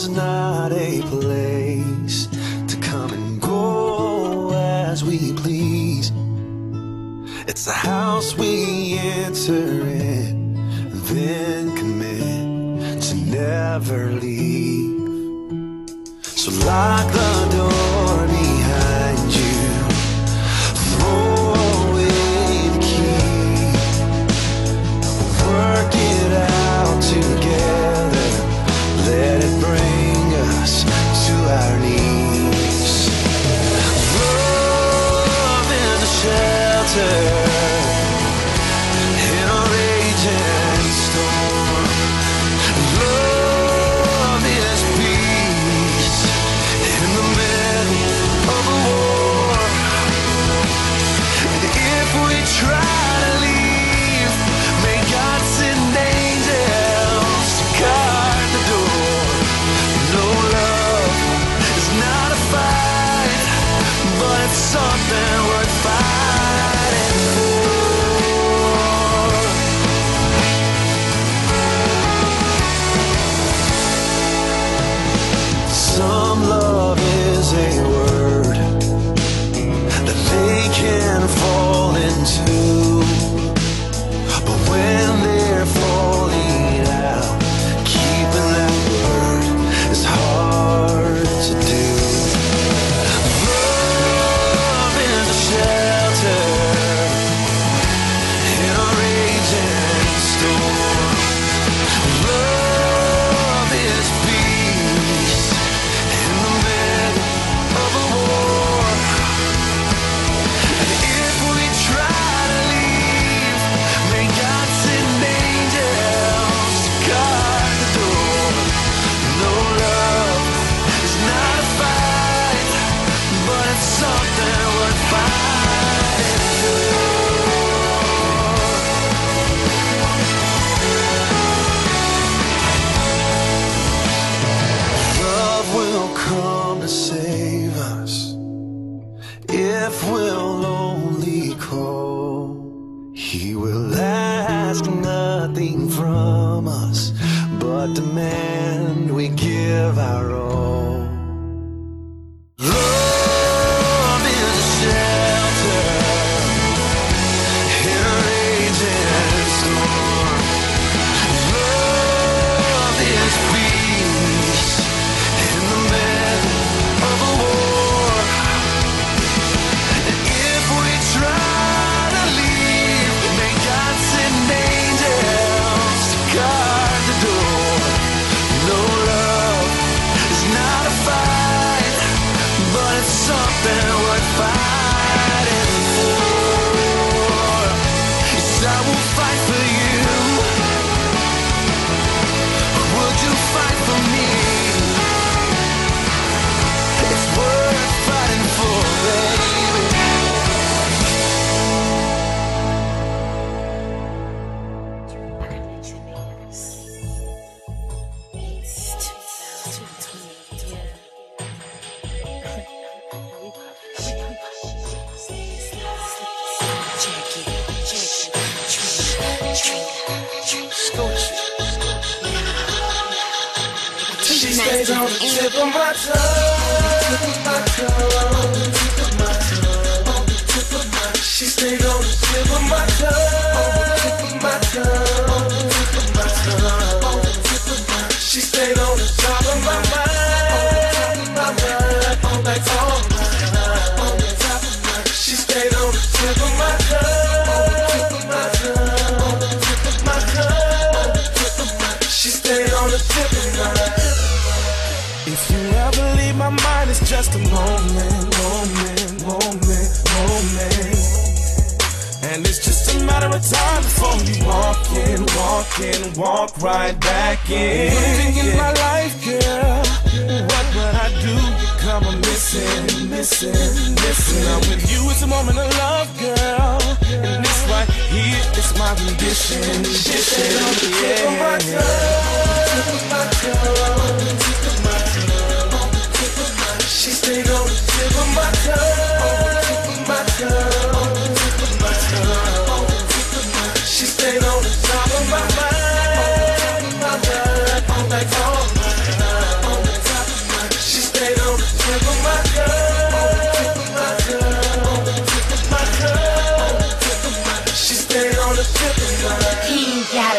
is not a place to come and go as we please. It's a house we enter in, then commit to never leave. So lock the door behind you, throw away the key, work it out together, let it bring us to our knees. Love is a shelter in a raging storm. Love is peace in the middle of a war. And if we try to leave, may God send angels to guard the door. No, love is not a fight, but it's something worth fighting for. Some love is a word that they can fall into, but when they're falling out, keeping that word is hard to do. Love is a shelter in a raging storm. Love is peace in the middle of a war. And if we try to leave, may God send angels to guard the door. No, love is not a fight, but it's something worth fighting for. Love will come to save us if we'll only call. He will ask nothing from us, but demand we give our all. Love is a shelter in a raging storm. Love is peace in the middle of a war. And if we try to leave, may God send angels to guard the door. No, love is not a fight, but it's something worth fighting for. Yes, I will fight for you. Would you fight for me? It's worth fighting for, baby. She stays on the tip of my tongue, my tongue, tip of my tongue, tip of my. She stays on the tip of my tongue, tip of my tongue, tip of my tongue, tip of my. She stayed on the top of my mind, my mind, like all mine, on the top of my. She stayed on the tip of my tongue, tip of my tongue, tip of my tongue, tip of my. She stayed on the tip of my. If you ever leave my mind, it's just a moment, moment, moment, moment. And it's just a matter of time before you walk in, walk in, walk right back in. Living in my life, girl, what would I do? You come a missing, missing, missing. Now with you it's a moment of love, girl, and this right here is my condition. She stayed on the tip of my tongue, tip of my tongue, tip of my tongue, tip of my. She stayed on the tip of my tongue, tip of my tongue, tip of my tongue, tip of my. She stayed on the top of my mind, my mind, like all mine, on the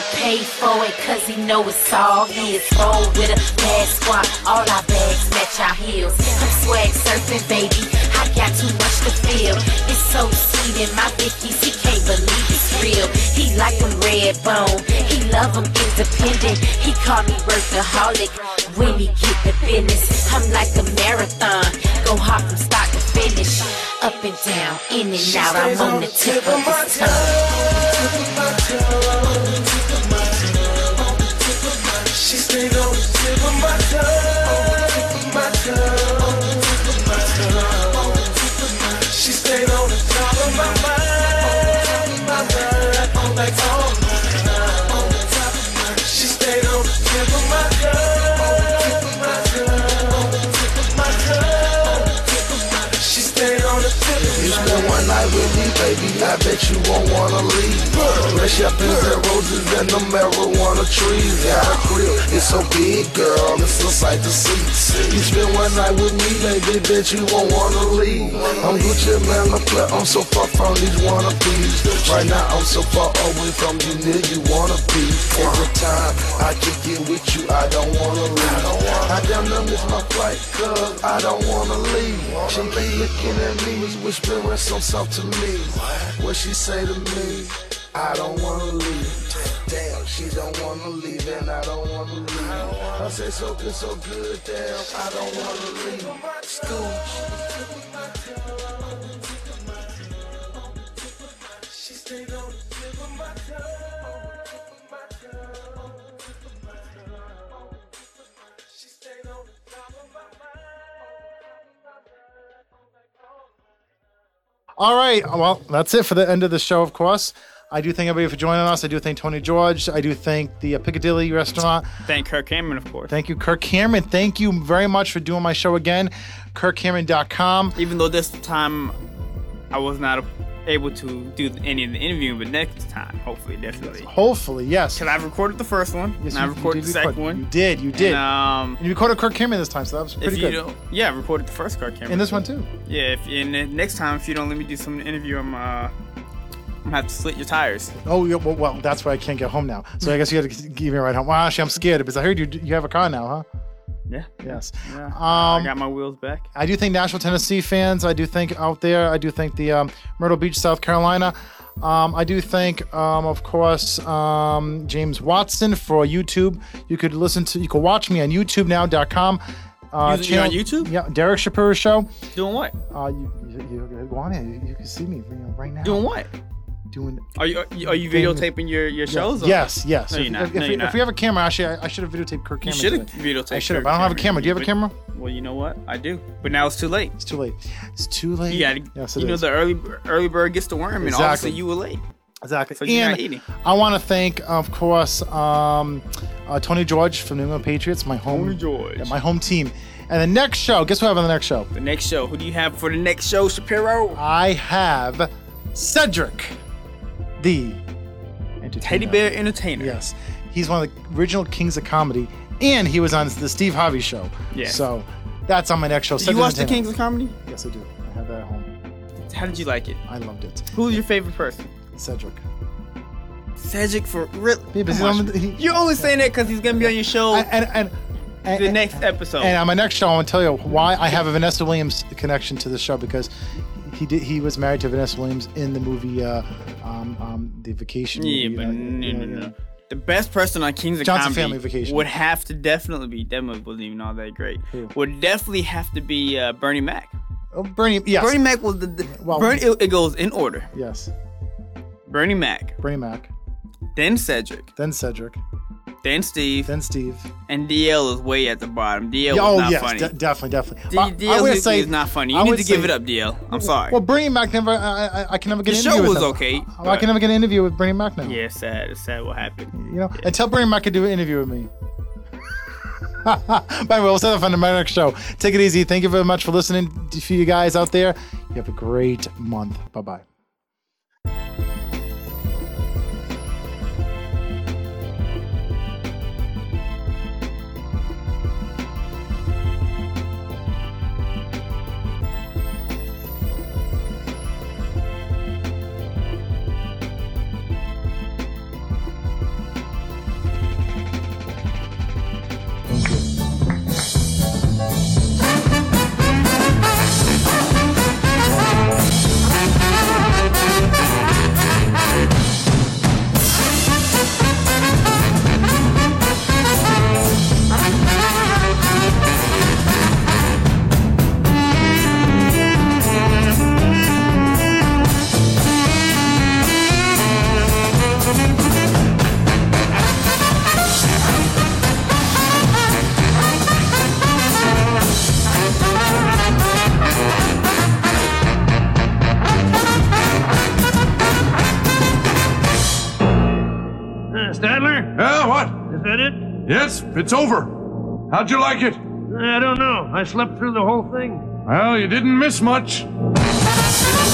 pay for it, cause he know it's all his. Roll with a bad squad, all our bags match our heels. I'm swag surfing, baby, I got too much to feel. It's so sweet in my Vickies, he can't believe it's real. He like them red bone, he love them independent. He call me workaholic when he get the business. I'm like a marathon, go hard from start to finish. Up and down, in and out, I'm on the tip of his tongue. She stayed on the tip of my tongue, my tongue. She stayed on the top of my mind, my mind, like all night. She stayed on the tip of my tongue, my tongue, my tongue. She stayed on the tip of my tongue. You spend one night with me, baby, I bet you won't wanna leave. Fresh up in the roses and the marijuana trees. Got a crib, it's so big, girl, it's a sight to see. You spend one night with me, baby, bet you won't wanna leave. I'm Gucci, man, I'm so far from these wannabes. Right now, I'm so far away from you, near you wanna be. Every time I can get with you, I don't wanna leave. I damn near miss my flight, cause I don't wanna leave. She keep looking at me, was whispering some stuff to me. What she say to me? I don't wanna leave. Damn, she don't wanna leave, and I don't wanna leave. I say so good, damn, I don't wanna leave. School. She stayed on the tip of my tongue, my tongue. She stayed on the top of my mind. All right. Well, that's it for the end of the show, of course. I do thank everybody for joining us. I do thank Tony George. I do thank the Piccadilly restaurant. Thank Kirk Cameron, of course. Thank you, Kirk Cameron. Thank you very much for doing my show again. KirkCameron.com. Even though this time I was not able to do any of the interviewing, but next time, hopefully, definitely. Hopefully, yes. Because I've recorded the first one, Yes, and I recorded the second one. You did. And, you recorded Kirk Cameron this time, so that was pretty good. I recorded the first Kirk Cameron. And this one, too. Yeah, and next time, if you don't let me do some interview, I'm going to have to slit your tires. Oh, yeah, well, that's why I can't get home now. So I guess you got to give me a ride home. Well, actually, I'm scared because I heard you have a car now, huh? Yeah. Yes. Yeah. I got my wheels back. I do think Nashville, Tennessee fans. I do think out there. I do think the Myrtle Beach, South Carolina. I do think, of course, James Watson for YouTube. You could watch me on YouTubeNow.com. You're on YouTube? Yeah, Derek Shapiro's show. Doing what? You go on here. You can see me right now. Doing what? Are you videotaping your shows? Or? Yes. No, you're not. If we have a camera, actually, I should have videotaped Kirk Cameron. You should have videotaped. I should have. I don't have a camera. Do you have a camera? Well, you know what? I do, but now it's too late. It's too late. It's too late. You gotta, the early bird gets the worm, and obviously you were late. Exactly. So you're not eating. I want to thank, of course, Tony George from New England Patriots, my home team. And the next show, guess what I have on the next show? The next show. Who do you have for the next show, Shapiro? I have Cedric, the entertainer. Teddy Bear Entertainer. Yes. He's one of the original Kings of Comedy, and he was on the Steve Harvey Show. Yeah. So that's on my next show. Do you watch the Kings of Comedy? Yes, I do. I have that at home. How did you like it? I loved it. Who's your favorite person? Cedric. Cedric for real? You're only saying that because he's going to be on your show the next episode. And on my next show, I want to tell you why I have a Vanessa Williams connection to the show, because he was married to Vanessa Williams in the movie The Vacation. Yeah, but no. The best person on Kings of Johnson Comedy Family Vacation would have to definitely wasn't even all that great. Who? Would definitely have to be Bernie Mac. Oh, Bernie, yes. Bernie Mac was it goes in order. Yes. Bernie Mac. Then Cedric. Then Steve. And DL is way at the bottom. DL was not funny. Definitely. DL is not funny. You need to give it up, DL. I'm sorry. Well, Bernie Mac I can never get an interview with him. The show was okay. I can never get an interview with Bernie Mac now. Yeah, it's sad what happened. And tell Bernie Mac to do an interview with me. By the way, we'll set up on my next show. Take it easy. Thank you very much for listening. For you guys out there, you have a great month. Bye-bye. Stadler? Yeah, what? Is that it? Yes, it's over. How'd you like it? I don't know. I slept through the whole thing. Well, you didn't miss much.